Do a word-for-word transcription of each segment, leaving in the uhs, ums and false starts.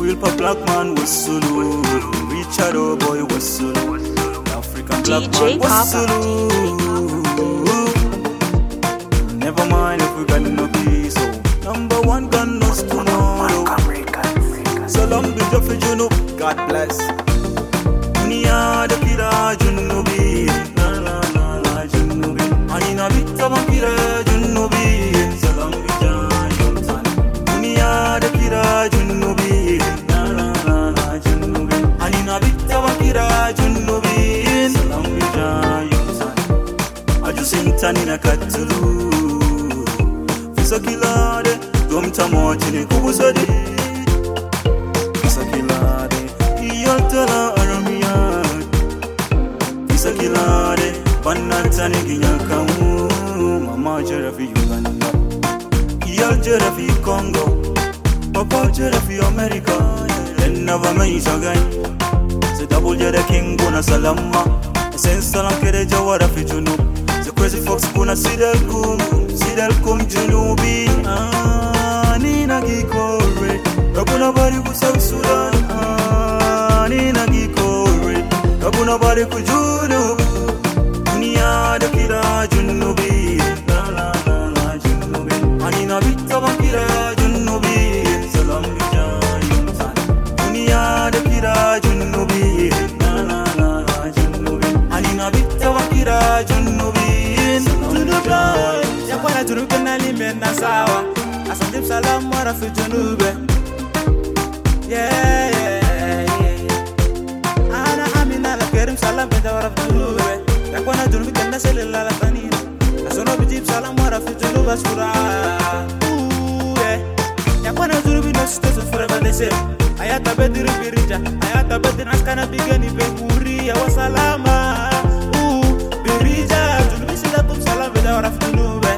real pop black man whistle. Richard oh boy whistle. African black D J man whistle. Never mind if we got no peace. Oh, number one gun us tomorrow. So long be Joffrey Juno. God bless. Dunia de kira Junubi. La la la la Junubi. Anina bitta vampira Junubi. So long be Junubi. Dunia de kira Junubi. La la la la Junubi. Anina bitta vampira Junubi. So long be Junubi. Aju sintani na katulu. Fisa kilade. Domta mochini kubusadi. Fisa kilade. Iyotala aramia. Fisa kilade. Banatani ginyakamu. Mama jerafi Uganda. Iyal jerafi Congo. Papa jerafi America. Then never meet again. The double jera king guna salama. Sen salam kere jawara fi junub. The crazy fox guna sidel kum. Sidel kum junubi. Ah, nina gikore. Kabuna bari ku South Sudan. Ah, nina gikore. Kabuna bari ku junub. Dunia de kira junubi. La la la la junubi. Anina bitta bakira junubi. Salam bija yunsan. Dunia de kira junubi. La la la la junubi. Anina bitta bakira junubi. Junubi. Yakwana junubi na limena sawa. Asante salam mara fi junube. Yeah yeah yeah. Ana amina la kerim salam benda wara fi junube. Yakwana junubi kenda sele la la tanina. Asono bijib salam mara fi junube asura. Ooh yeah. Yakwana junubi no sito forever the same. Ayata bediri birija. Ayata bediri askana bigeni be muri ya wasalama. Ooh birija junubi sila kum salam benda wara fi junube.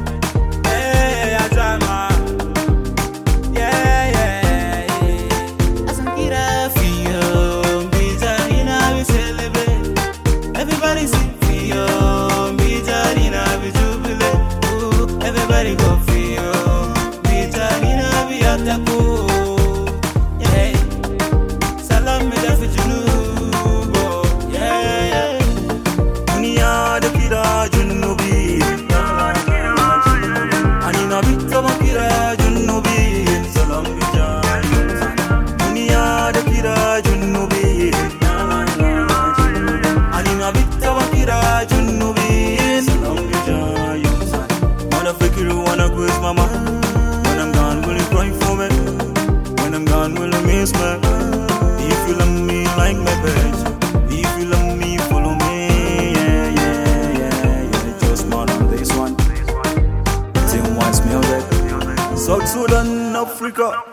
Everybody go feel me Janina Viataku. Yeah. Salam me da fijunubo. Yeah. Dunia de kira junubi. Anina bitta bakira junubi. Salam bija. Dunia de kira junubi. Anina bitta bakira junubi. Salam bija. You wanna quiz my mind. When I'm gone, will you cry for me? When I'm gone, will you miss me? If you love me like my bitch, if you love me, follow me. Yeah, yeah, yeah, yeah. Just more on this one. Team Wise Music. South Sudan, Africa.